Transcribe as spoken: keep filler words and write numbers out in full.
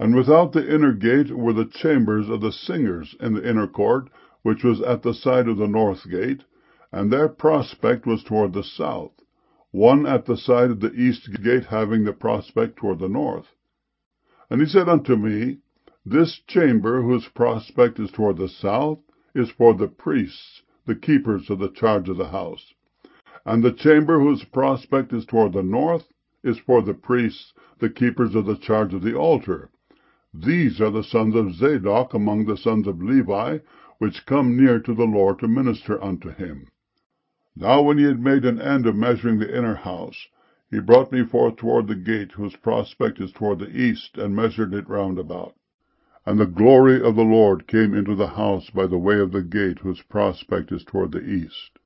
And without the inner gate were the chambers of the singers in the inner court, which was at the side of the north gate, and their prospect was toward the south, one at the side of the east gate having the prospect toward the north. And he said unto me, This chamber, whose prospect is toward the south, is for the priests, the keepers of the charge of the house. And the chamber whose prospect is toward the north is for the priests, the keepers of the charge of the altar. These are the sons of Zadok among the sons of Levi, which come near to the Lord to minister unto him. Now when he had made an end of measuring the inner house, he brought me forth toward the gate, whose prospect is toward the east, and measured it round about. And the glory of the Lord came into the house by the way of the gate, whose prospect is toward the east.